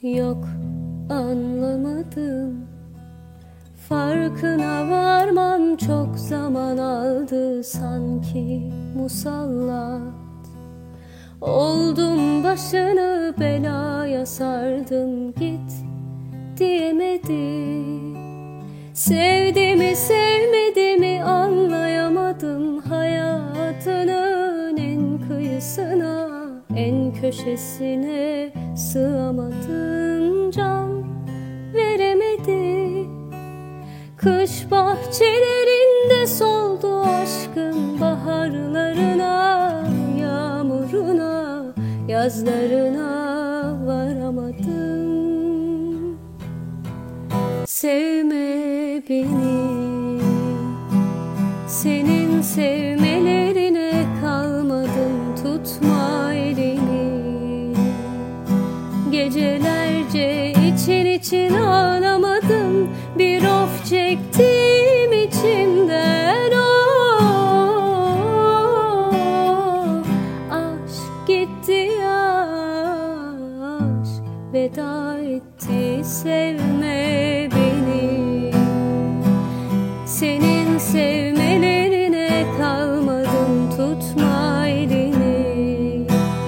Yok, anlamadım. Farkına varmam çok zaman aldı sanki musallat. Oldum başını belaya sardım, git diyemedi. Sevdi mi sevmedi mi anlayamadım. Hayatının en kıyısına, en köşesine sığamadım. Can veremedi. Kış bahçelerinde soldu aşkın baharlarına, yağmuruna, yazlarına varamadım. Sevme beni, senin sevmelerine kalmadım, tutma elimi. Gecelerce için için ağlamadım, bir of çektim içimden. Oh, aşk gitti, aşk veda etti. Sevme beni, senin sevmelerine kalmadım, tutma elimi.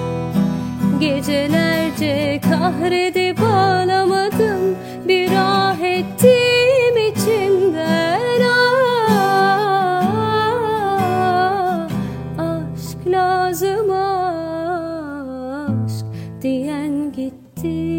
Gecelerce kahredip ağlamadım, bir ah ettim içimden. Ah, aşk lazım, aşk diyen gitti.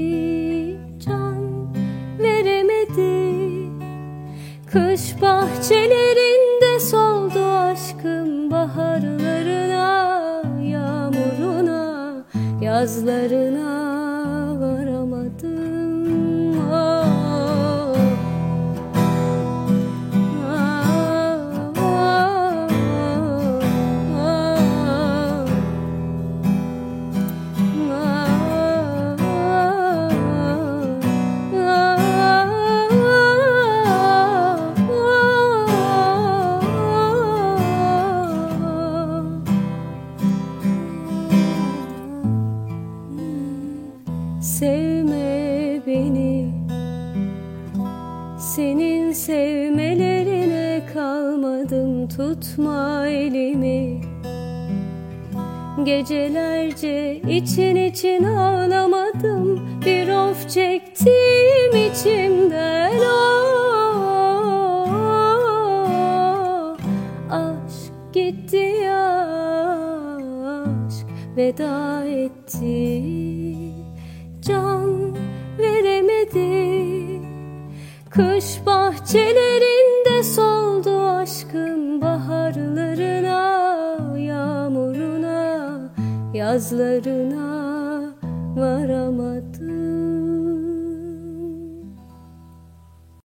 Can veremedi. Kış bahçelerinde soldu aşkım baharlarına, yağmuruna, yazlarına varamadım. Oh. Sevme beni, senin sevmelerine kalmadım, tutma elimi. Gecelerce için için ağlamadım, bir of çektim içimden. Oh, aşk gitti, aşk veda etti. Can veremedi. Kış bahçelerinde soldu aşkın baharlarına, yağmuruna, yazlarına varamadım.